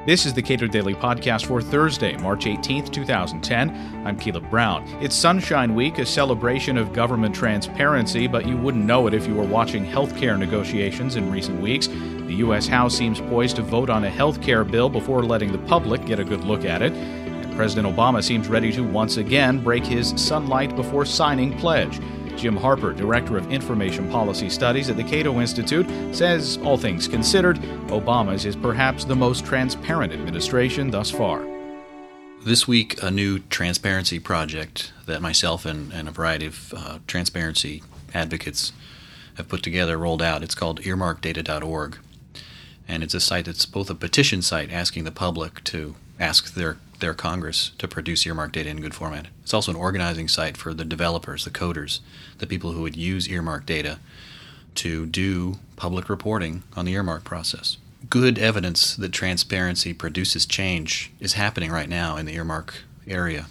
This is the Cato Daily Podcast for Thursday, March 18th, 2010. I'm Caleb Brown. It's Sunshine Week, a celebration of government transparency, but you wouldn't know it if you were watching healthcare negotiations in recent weeks. The U.S. House seems poised to vote on a healthcare bill before letting the public get a good look at it. And President Obama seems ready to once again break his sunlight before signing pledge. Jim Harper, Director of Information Policy Studies at the Cato Institute, says, all things considered, Obama's is perhaps the most transparent administration thus far. This week, a new transparency project that myself and a variety of transparency advocates have put together rolled out. It's called earmarkdata.org. And it's a site that's both a petition site asking the public to ask their Congress to produce earmark data in good format. It's also an organizing site for the developers, the coders, the people who would use earmark data to do public reporting on the earmark process. Good evidence that transparency produces change is happening right now in the earmark area.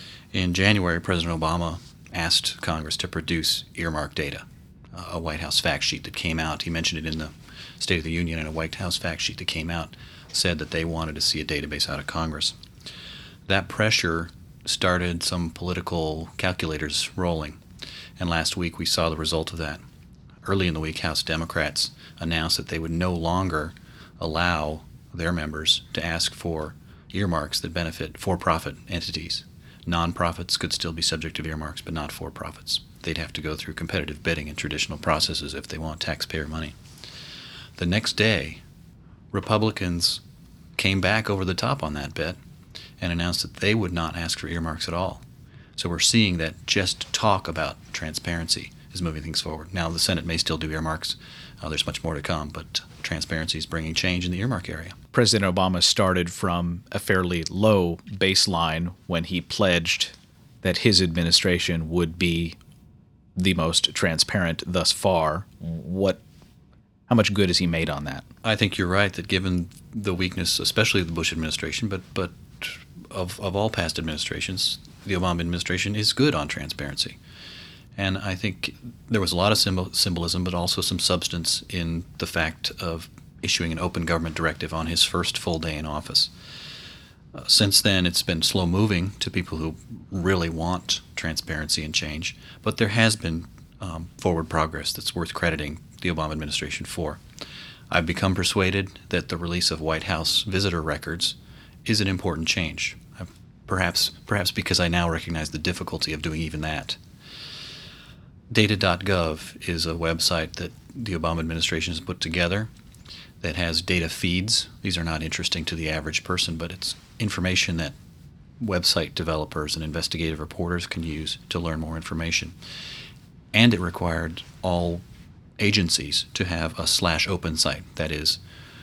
In January, President Obama asked Congress to produce earmark data, a White House fact sheet that came out. He mentioned it in the State of the Union, and a White House fact sheet that came out said that they wanted to see a database out of Congress. That pressure started some political calculators rolling, and last week we saw the result of that. Early in the week, House Democrats announced that they would no longer allow their members to ask for earmarks that benefit for-profit entities. Nonprofits could still be subject to earmarks, but not for-profits. They'd have to go through competitive bidding and traditional processes if they want taxpayer money. The next day, Republicans came back over the top on that bet and announced that they would not ask for earmarks at all. So we're seeing that just talk about transparency is moving things forward. Now, the Senate may still do earmarks. There's much more to come, but transparency is bringing change in the earmark area. President Obama started from a fairly low baseline when he pledged that his administration would be the most transparent thus far. How much good has he made on that? I think you're right that given the weakness, especially of the Bush administration, but of all past administrations, the Obama administration is good on transparency. And I think there was a lot of symbolism, but also some substance in the fact of issuing an open government directive on his first full day in office. Since then, it's been slow moving to people who really want transparency and change, but there has been forward progress that's worth crediting the Obama administration for. I've become persuaded that the release of White House visitor records is an important change, perhaps because I now recognize the difficulty of doing even that. Data.gov is a website that the Obama administration has put together that has data feeds. These are not interesting to the average person, but it's information that website developers and investigative reporters can use to learn more information. And it required all agencies to have a /open site. That is,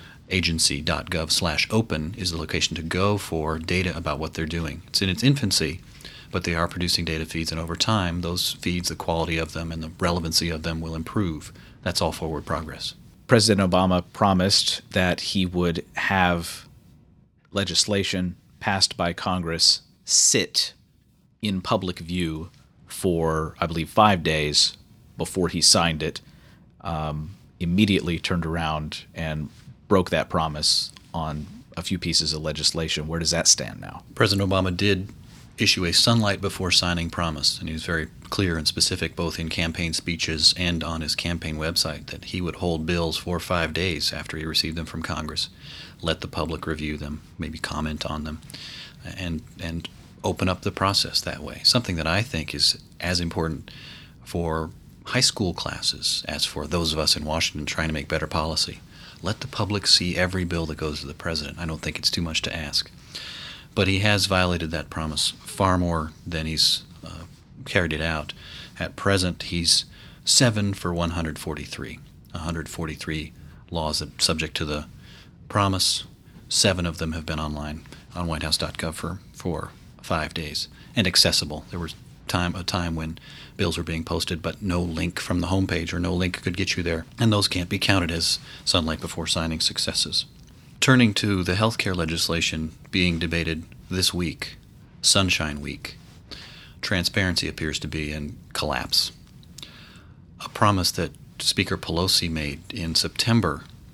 agency.gov/open is the location to go for data about what they're doing. It's in its infancy, but they are producing data feeds, and over time, those feeds, the quality of them and the relevancy of them will improve. That's all forward progress. President Obama promised that he would have legislation passed by Congress sit in public view for, I believe, 5 days before he signed it. Immediately turned around and broke that promise on a few pieces of legislation. Where does that stand now? President Obama did issue a sunlight before signing promise, and he was very clear and specific both in campaign speeches and on his campaign website that he would hold bills for 5 days after he received them from Congress, let the public review them, maybe comment on them, and open up the process that way. Something that I think is as important for high school classes as for those of us in Washington trying to make better policy. Let the public see every bill that goes to the president. I don't think it's too much to ask. But he has violated that promise far more than he's carried it out. At present, he's 7 for 143. 143 laws that subject to the promise. 7 of them have been online on whitehouse.gov for 5 days and accessible. There was a time when bills were being posted, but no link from the homepage or no link could get you there, and those can't be counted as sunlight before signing successes. Turning to the healthcare legislation being debated this week, Sunshine Week, transparency appears to be in collapse. A promise that Speaker Pelosi made in September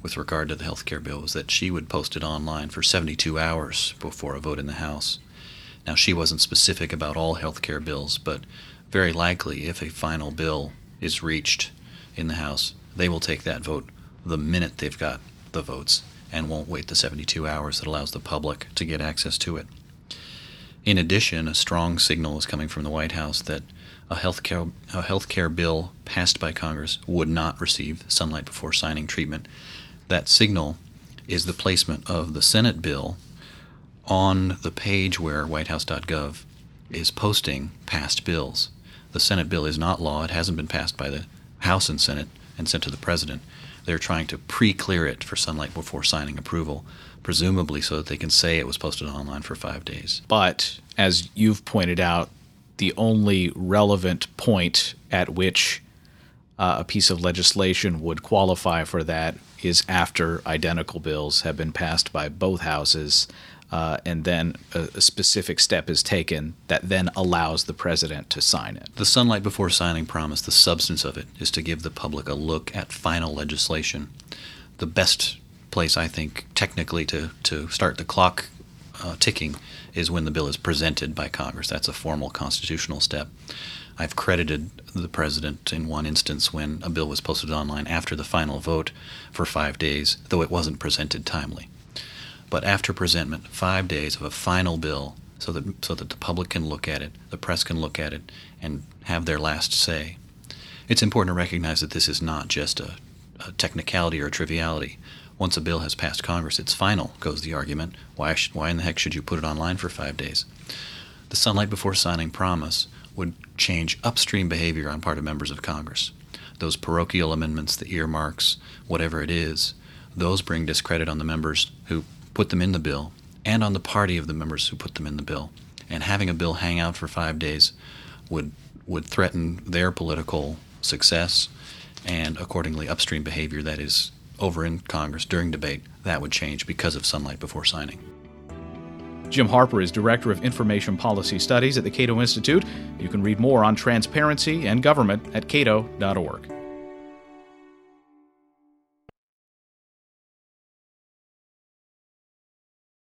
with regard to the health care bill was that she would post it online for 72 hours before a vote in the House. Now, she wasn't specific about all health care bills, but very likely if a final bill is reached in the House, they will take that vote the minute they've got the votes and won't wait the 72 hours that allows the public to get access to it. In addition, a strong signal is coming from the White House that a health care bill passed by Congress would not receive sunlight before signing treatment. That signal is the placement of the Senate bill on the page where whitehouse.gov is posting passed bills. The Senate bill is not law. It hasn't been passed by the House and Senate and sent to the President. They're trying to pre-clear it for sunlight before signing approval, presumably so that they can say it was posted online for 5 days. But, as you've pointed out, the only relevant point at which a piece of legislation would qualify for that is after identical bills have been passed by both houses, and then a specific step is taken that then allows the president to sign it. The sunlight before signing promise, the substance of it, is to give the public a look at final legislation. The best place, I think, technically to start the clock ticking is when the bill is presented by Congress. That's a formal constitutional step. I've credited the president in one instance when a bill was posted online after the final vote for 5 days, though it wasn't presented timely. But after presentment, 5 days of a final bill so that the public can look at it, the press can look at it, and have their last say. It's important to recognize that this is not just a technicality or a triviality. Once a bill has passed Congress, it's final, goes the argument. Why in the heck should you put it online for 5 days? The sunlight before signing promise would change upstream behavior on part of members of Congress. Those parochial amendments, the earmarks, whatever it is, those bring discredit on the members who put them in the bill and on the party of the members who put them in the bill. And having a bill hang out for 5 days would threaten their political success and accordingly upstream behavior that is over in Congress during debate. That would change because of sunlight before signing. Jim Harper is Director of Information Policy Studies at the Cato Institute. You can read more on transparency and government at cato.org.